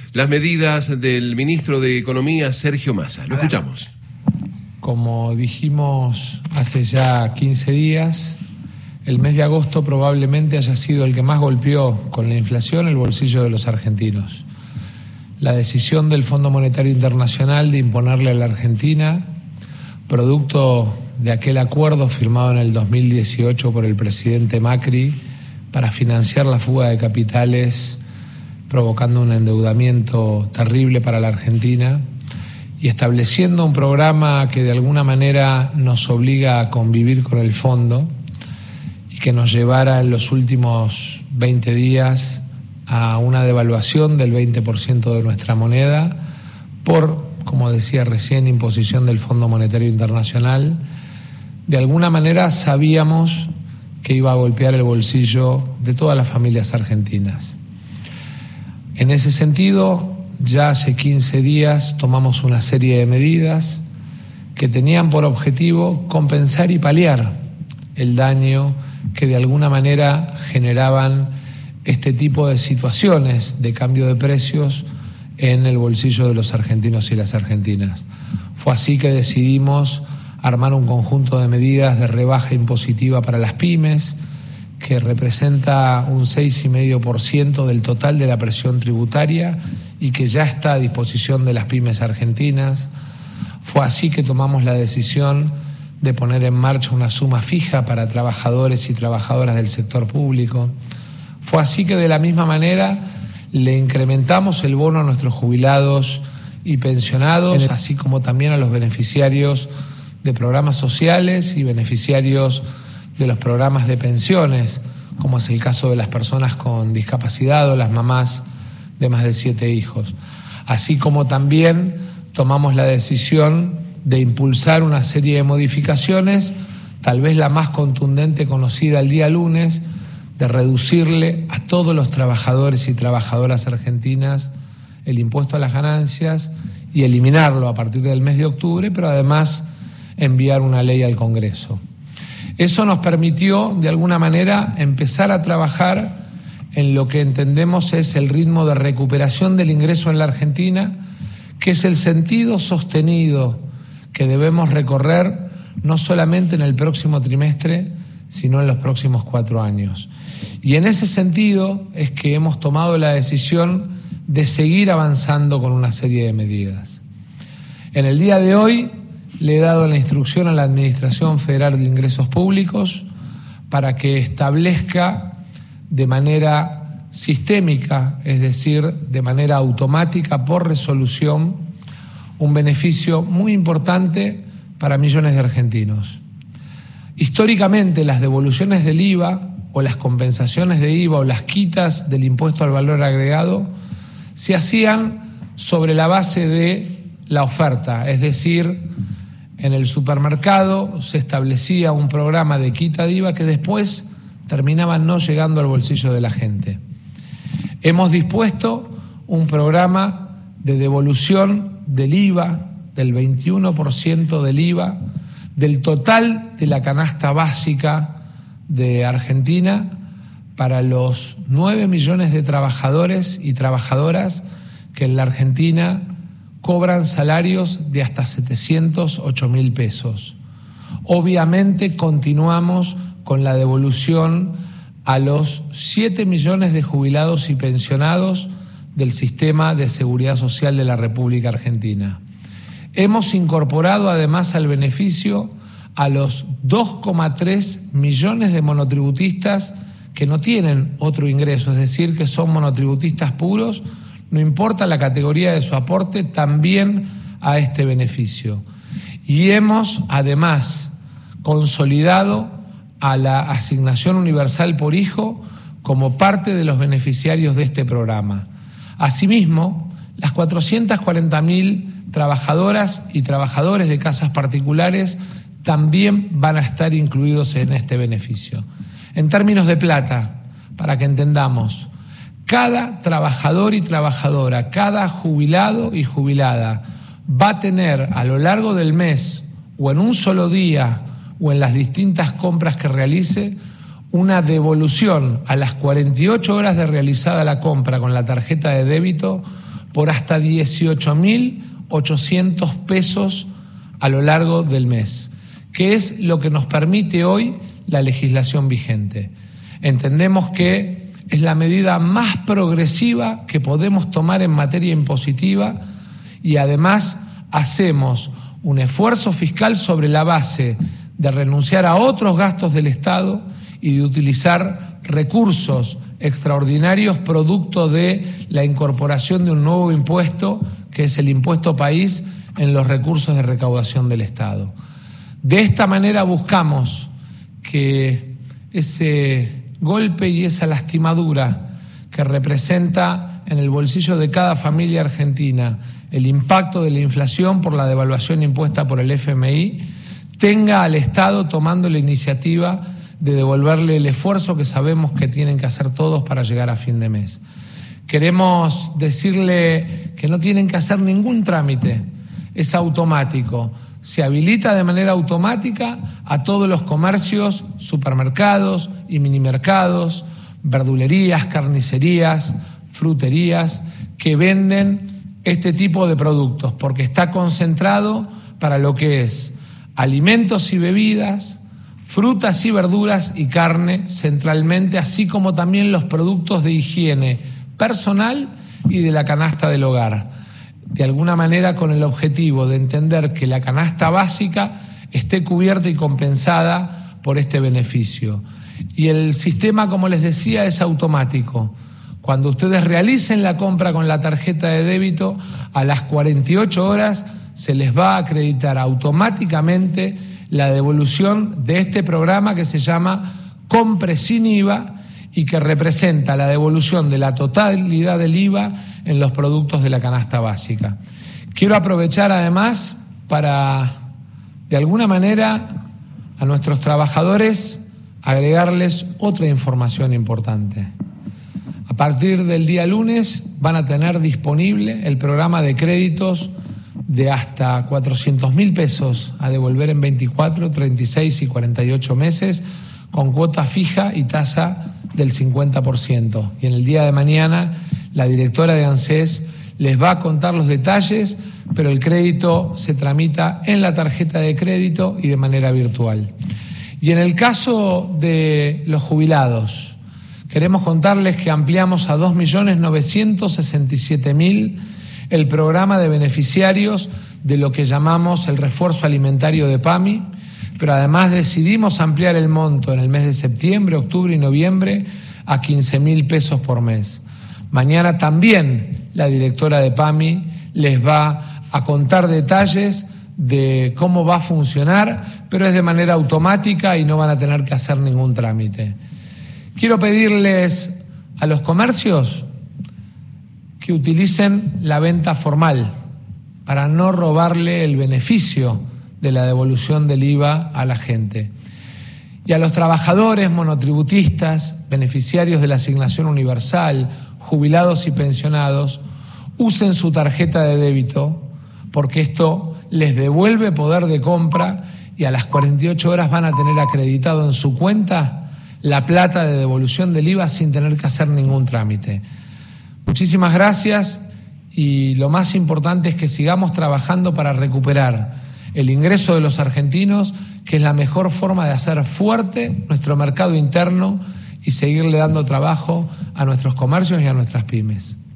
las medidas del ministro de Economía, Sergio Massa. Lo escuchamos. Como dijimos hace ya 15 días, el mes de agosto probablemente haya sido el que más golpeó con la inflación el bolsillo de los argentinos. La decisión del Fondo Monetario Internacional de imponerle a la Argentina, producto de aquel acuerdo firmado en el 2018 por el presidente Macri para financiar la fuga de capitales, provocando un endeudamiento terrible para la Argentina y estableciendo un programa que de alguna manera nos obliga a convivir con el fondo y que nos llevara en los últimos 20 días a una devaluación del 20% de nuestra moneda por, como decía recién, imposición del Fondo Monetario Internacional. De alguna manera sabíamos que iba a golpear el bolsillo de todas las familias argentinas. En ese sentido, ya hace 15 días tomamos una serie de medidas que tenían por objetivo compensar y paliar el daño que de alguna manera generaban este tipo de situaciones de cambio de precios en el bolsillo de los argentinos y las argentinas. Fue así que decidimos armar un conjunto de medidas de rebaja impositiva para las pymes, que representa un 6,5% del total de la presión tributaria y que ya está a disposición de las pymes argentinas. Fue así que tomamos la decisión de poner en marcha una suma fija para trabajadores y trabajadoras del sector público. Fue así que de la misma manera le incrementamos el bono a nuestros jubilados y pensionados, así como también a los beneficiarios de programas sociales y beneficiarios de los programas de pensiones, como es el caso de las personas con discapacidad o las mamás de más de 7 hijos. Así como también tomamos la decisión de impulsar una serie de modificaciones, tal vez la más contundente conocida el día lunes, de reducirle a todos los trabajadores y trabajadoras argentinas el impuesto a las ganancias y eliminarlo a partir del mes de octubre, pero además enviar una ley al Congreso. Eso nos permitió, de alguna manera, empezar a trabajar en lo que entendemos es el ritmo de recuperación del ingreso en la Argentina, que es el sentido sostenido que debemos recorrer no solamente en el próximo trimestre, sino en los próximos 4 años. Y en ese sentido es que hemos tomado la decisión de seguir avanzando con una serie de medidas. En el día de hoy le he dado la instrucción a la Administración Federal de Ingresos Públicos para que establezca de manera sistémica, es decir, de manera automática por resolución, un beneficio muy importante para millones de argentinos. Históricamente, las devoluciones del IVA o las compensaciones de IVA o las quitas del impuesto al valor agregado se hacían sobre la base de la oferta, es decir, en el supermercado se establecía un programa de quita de IVA que después terminaba no llegando al bolsillo de la gente. Hemos dispuesto un programa de devolución del IVA, del 21% del IVA, del total de la canasta básica de Argentina para los 9 millones de trabajadores y trabajadoras que en la Argentina cobran salarios de hasta 708.000 pesos. Obviamente continuamos con la devolución a los 7 millones de jubilados y pensionados del sistema de seguridad social de la República Argentina. Hemos incorporado además al beneficio a los 2,3 millones de monotributistas que no tienen otro ingreso, es decir, que son monotributistas puros, no importa la categoría de su aporte, también a este beneficio. Y hemos además consolidado a la asignación universal por hijo como parte de los beneficiarios de este programa. Asimismo, las 440.000 trabajadoras y trabajadores de casas particulares también van a estar incluidos en este beneficio. En términos de plata, para que entendamos, cada trabajador y trabajadora, cada jubilado y jubilada va a tener a lo largo del mes o en un solo día o en las distintas compras que realice una devolución a las 48 horas de realizada la compra con la tarjeta de débito por hasta 18.800 pesos a lo largo del mes, que es lo que nos permite hoy la legislación vigente. Entendemos que es la medida más progresiva que podemos tomar en materia impositiva y además hacemos un esfuerzo fiscal sobre la base de renunciar a otros gastos del Estado y de utilizar recursos extraordinarios producto de la incorporación de un nuevo impuesto, que es el impuesto país en los recursos de recaudación del Estado. De esta manera buscamos que ese golpe y esa lastimadura que representa en el bolsillo de cada familia argentina el impacto de la inflación por la devaluación impuesta por el FMI, tenga al Estado tomando la iniciativa de devolverle el esfuerzo que sabemos que tienen que hacer todos para llegar a fin de mes. Queremos decirle que no tienen que hacer ningún trámite, es automático. Se habilita de manera automática a todos los comercios, supermercados y minimercados, verdulerías, carnicerías, fruterías, que venden este tipo de productos, porque está concentrado para lo que es alimentos y bebidas, frutas y verduras y carne centralmente, así como también los productos de higiene personal y de la canasta del hogar. De alguna manera con el objetivo de entender que la canasta básica esté cubierta y compensada por este beneficio. Y el sistema, como les decía, es automático. Cuando ustedes realicen la compra con la tarjeta de débito, a las 48 horas se les va a acreditar automáticamente la devolución de este programa que se llama Compre sin IVA y que representa la devolución de la totalidad del IVA en los productos de la canasta básica. Quiero aprovechar además para, de alguna manera, a nuestros trabajadores agregarles otra información importante. A partir del día lunes van a tener disponible el programa de créditos de hasta 400.000 pesos a devolver en 24, 36 y 48 meses con cuota fija y tasa del 50%. Y en el día de mañana la directora de ANSES les va a contar los detalles, pero el crédito se tramita en la tarjeta de crédito y de manera virtual. Y en el caso de los jubilados, queremos contarles que ampliamos a 2.967.000 el programa de beneficiarios de lo que llamamos el refuerzo alimentario de PAMI, pero además decidimos ampliar el monto en el mes de septiembre, octubre y noviembre a 15.000 pesos por mes. Mañana también la directora de PAMI les va a contar detalles de cómo va a funcionar, pero es de manera automática y no van a tener que hacer ningún trámite. Quiero pedirles a los comercios que utilicen la venta formal para no robarle el beneficio de la devolución del IVA a la gente. Y a los trabajadores monotributistas, beneficiarios de la asignación universal, jubilados y pensionados, usen su tarjeta de débito porque esto les devuelve poder de compra y a las 48 horas van a tener acreditado en su cuenta la plata de devolución del IVA sin tener que hacer ningún trámite. Muchísimas gracias y lo más importante es que sigamos trabajando para recuperar el ingreso de los argentinos, que es la mejor forma de hacer fuerte nuestro mercado interno y seguirle dando trabajo a nuestros comercios y a nuestras pymes.